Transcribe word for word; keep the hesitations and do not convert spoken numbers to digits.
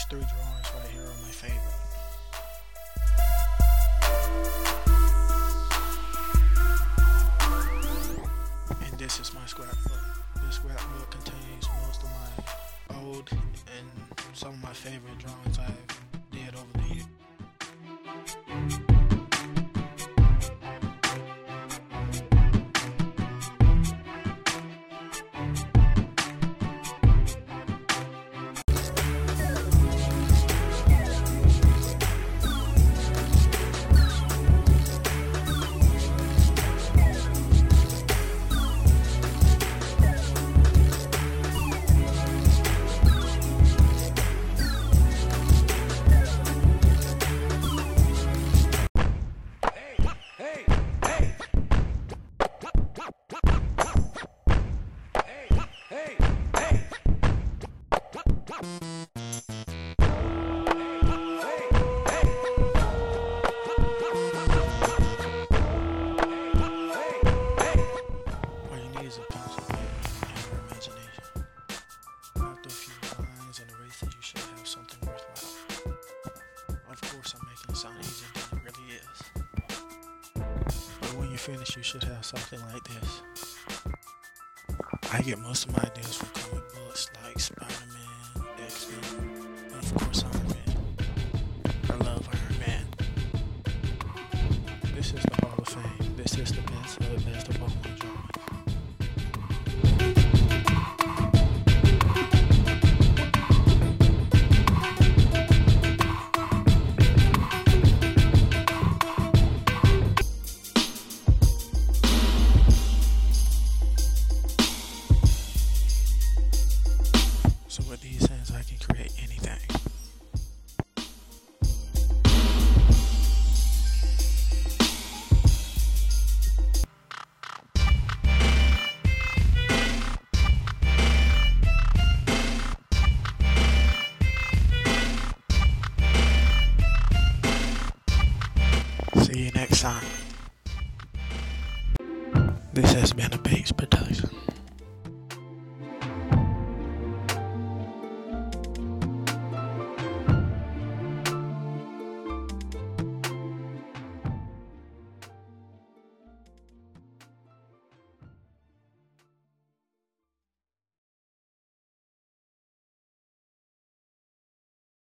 three drawings right here are my favorite. And this is my scrapbook. This scrapbook contains most of my old and some of my favorite drawings I've did over the years. Is a pencil and your imagination. After a few lines and erase it, you should have something worthwhile. Of course, I'm making it sound easier than it really is. But when you finish, you should have something like this. I get most of my ideas from comic books like Spider-Man, X-Men, and of course Iron Man. I love Iron Man. This is the Hall of Fame. This is the best of the best of all my drawing. So with these hands, I can create anything. See you next time. This has been a Bakes production.